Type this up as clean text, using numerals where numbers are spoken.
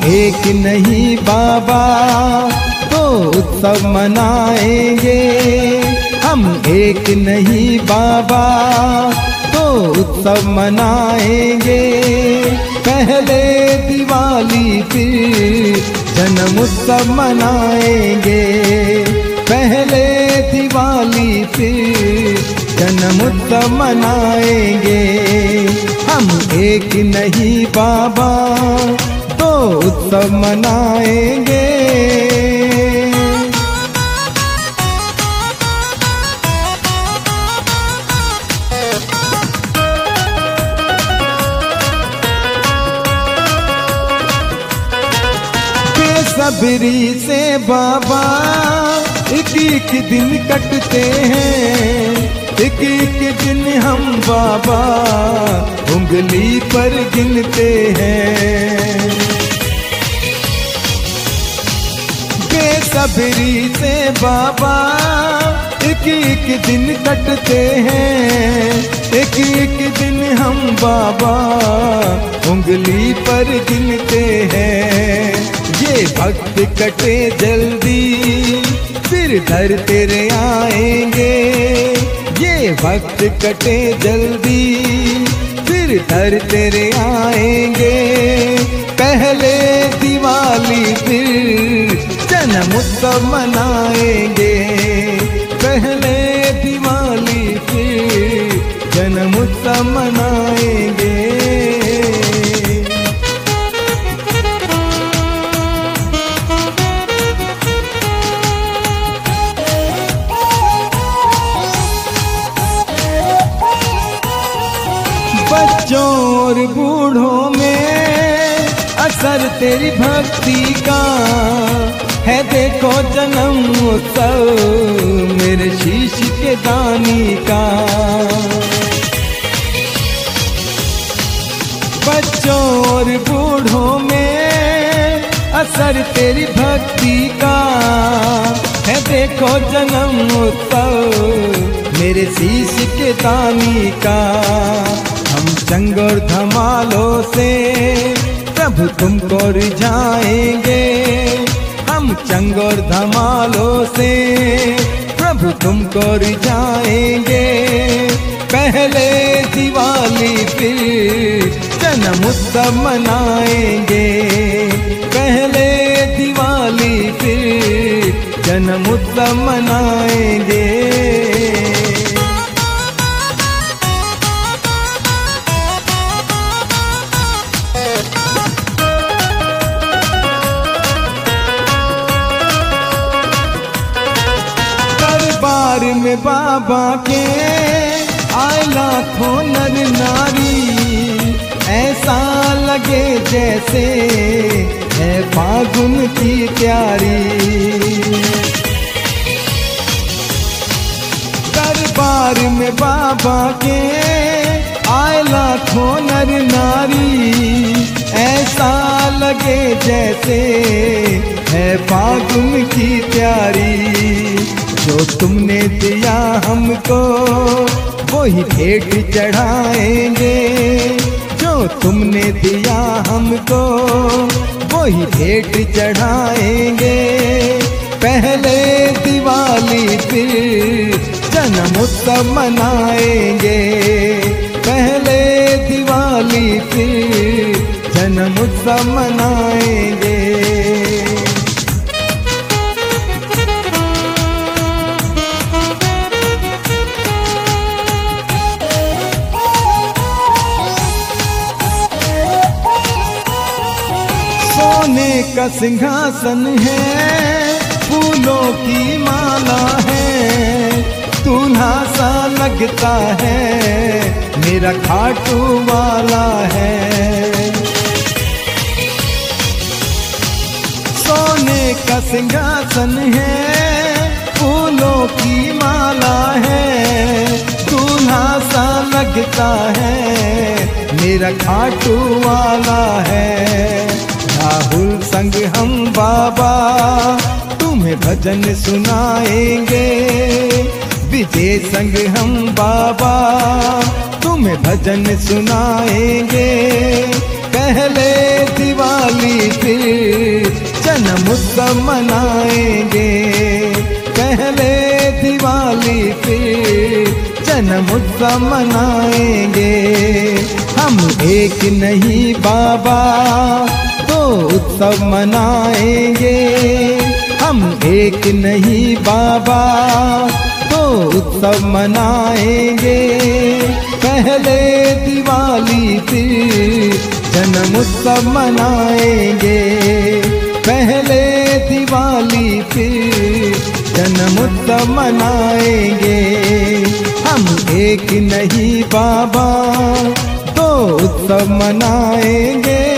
एक नहीं बाबा तो उत्सव मनाएंगे। हम एक नहीं बाबा तो उत्सव मनाएंगे। पहले दिवाली फिर जन्म उत्सव मनाएंगे। पहले दिवाली फिर जन्म उत्सव मनाएंगे। हम एक नहीं बाबा तो उत्सव मनाएंगे। बेसब्री से बाबा एक एक दिन कटते हैं। एक एक दिन हम बाबा उंगली पर गिनते हैं। बेसब्री से बाबा एक एक दिन कटते हैं। एक एक दिन हम बाबा उंगली पर गिनते हैं। ये भक्त कटे जल्दी फिर दर तेरे आएंगे। ये भक्त कटे जल्दी फिर दर तेरे आएंगे। पहले दिवाली फिर जन्म उत्सव मनाएंगे। पहले दिवाली फिर जन्म उत्सव मनाएंगे। बच्चों और बूढ़ों में असर तेरी भक्ति का है। देखो जन्म उत्सव मेरे शीश के दानी का। बच्चों और बूढ़ों में असर तेरी भक्ति का है। देखो जन्म उत्सव मेरे शीश के दानी का। हम चंग और धमालों से प्रभु तुमको रिझाएंगे। हम चंग और धमालों से प्रभु तुमको रिझाएंगे। पहले दिवाली फिर जन्म उत्सव मनाएंगे। पहले दिवाली फिर जन्म उत्सव मनाएंगे। दरबार में बाबा के आए लाखों नर नारी। ऐसा लगे जैसे है फागुन की प्यारी। दरबार में बाबा के आए लाखों नर नारी। ऐसा लगे जैसे है फागुन की प्यारी। जो तुमने दिया हमको वही भेंट चढ़ाएंगे। जो तुमने दिया हमको वही भेंट चढ़ाएंगे। पहले दिवाली फिर जन्म उत्सव मनाएंगे। पहले दिवाली फिर जन्म उत्सव मनाएंगे। सोने का सिंहासन है, फूलों की माला है। दूल्हा सा लगता है, मेरा खाटू वाला है। सोने का सिंहासन है, फूलों की माला है। दूल्हा सा लगता है, मेरा खाटू वाला है। राहुल संग हम बाबा तुम्हें भजन सुनाएंगे। विजय संग हम बाबा तुम्हें भजन सुनाएंगे। पहले दिवाली फिर जन्म उत्सव मनाएंगे, पहले दिवाली फिर जन्म उत्सव मनाएंगे। हम एक नहीं बाबा तो उत्सव मनाएंगे, हम एक नहीं बाबा तो उत्सव मनाएंगे। पहले दिवाली फिर जन्म उत्सव मनाएंगे, पहले दिवाली फिर जन्म उत्सव मनाएंगे। हम एक नहीं बाबा तो उत्सव मनाएंगे।